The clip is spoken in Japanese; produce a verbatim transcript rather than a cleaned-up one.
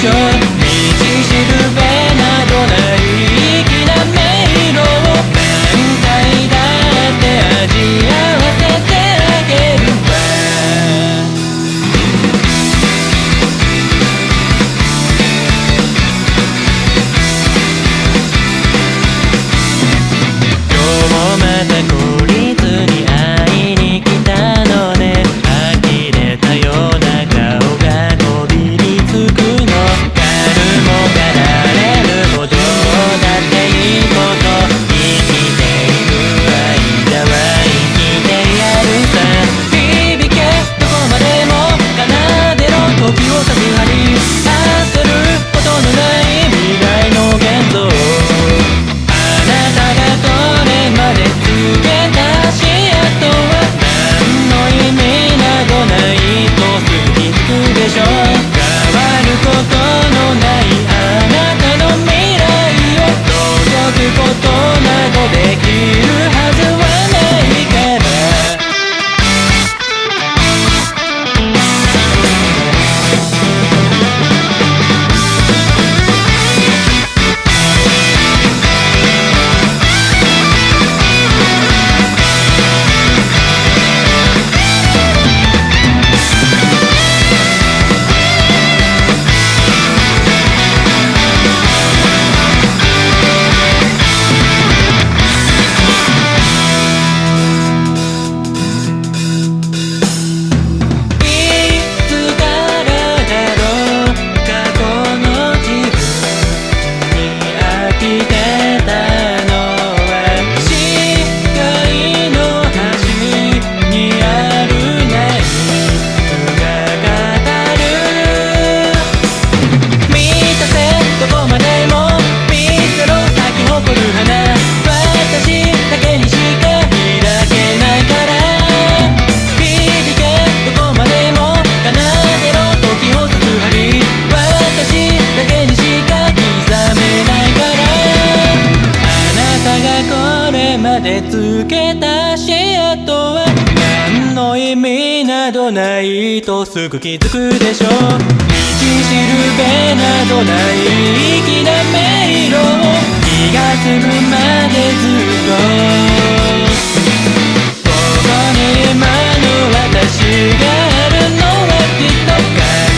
しょう。道しるべなどない粋な迷路を何回だって味合わせてあげるわ。今日もまた孤立に会いに来たのね。呆れたような顔がこびりつくの。誰もがられるほどだっていいこと生きている間は生きてやるさ。響けどこまでも奏でろ時を差し張り焦ることのない未来の現像。あなたがこれまで告げた足跡は何の意味などないとすぐ気づくでしょう。変わることのないあなたの未来を覗くことなどできるはずはないから。つけた足跡は何の意味などないとすぐ気づくでしょう。道しるべなどない粋な迷路を気が済むまでずっとここに今の私があるのはきっと